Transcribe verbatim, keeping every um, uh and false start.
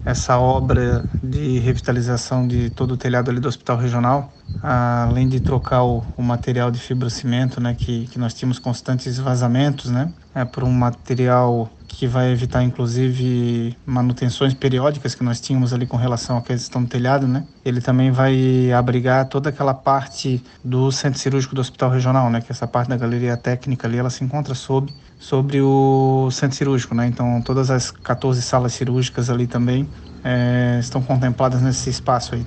essa obra de revitalização de todo o telhado ali do Hospital Regional, além de trocar o, o material de fibrocimento, né, que, que nós tínhamos constantes vazamentos, né, é, por um material que vai evitar, inclusive, manutenções periódicas que nós tínhamos ali com relação à questão do telhado, né? Ele também vai abrigar toda aquela parte do centro cirúrgico do Hospital Regional, né? Que essa parte da galeria técnica ali, ela se encontra sob, sobre o centro cirúrgico, né? Então, todas as quatorze salas cirúrgicas ali também é, estão contempladas nesse espaço aí.